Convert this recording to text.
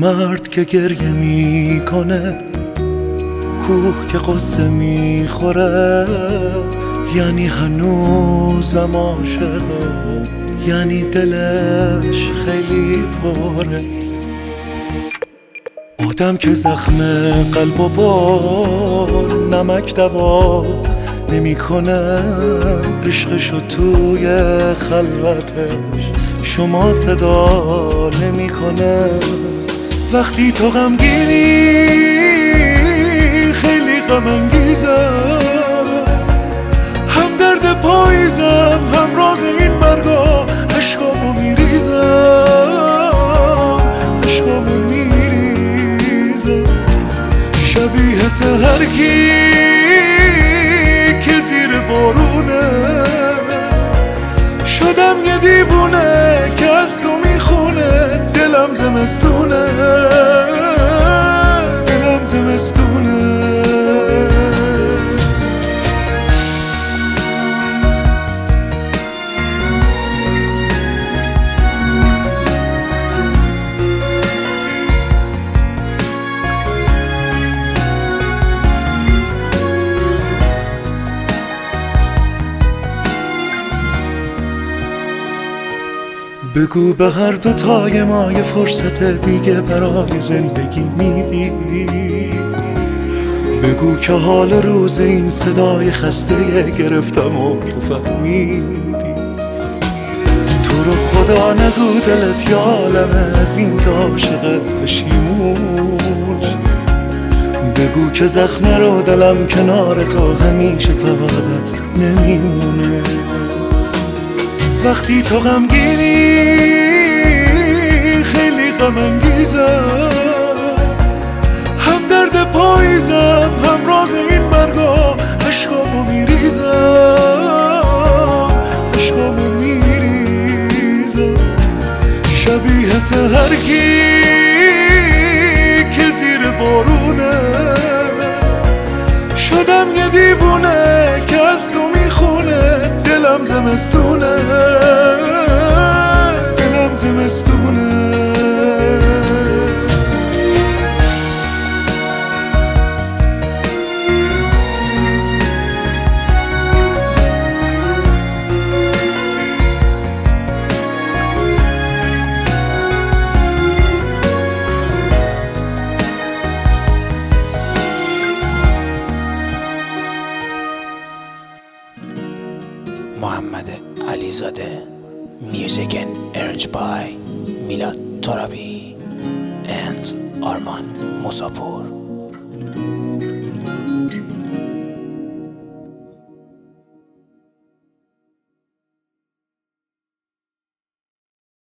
مرد که گریه میکنه، کوه که قصه میخوره، یعنی هنوزم عاشقه، یعنی دلش خیلی پره. آدم که زخم قلب و با نمک دوا نمیکنه، عشقشو توی خلوتش شما صدا نمیکنه. وقتی تو غمگینی خیلی غم انگیزم، هم درد پاییزم همراه این برگا، عشقامو میریزم، عشقامو میریزم. شبیه هر کی که زیر بارونه، شدم یه دیوونه که از تو میخونه. دلم زمستونه، دلم زمستونه. بگو به هر دوتای ما یه فرصت دیگه برای زندگی میدی. بگو که حال روز این صدای خسته گرفتم و تو فهمیدی. تو رو خدا نگو دلت یه عالمه از این که عاشقت پشیمون. بگو که زخم رو دلم کنار تو همیشه تا ابد نمیمونه. وقتی تو غمگینی خیلی غم انگیزم، هم درد پاییزم همراه این برگا، عشقامو میریزم، عشقامو میریزم. شبیه هر کی که زیر بارونه، شدم یه دیوونه که از تو میخونه. دلم زمستونه، دلم زمستونه. محمد علیزاده. Music and arranged by Milad Torabi and Arman Musapur.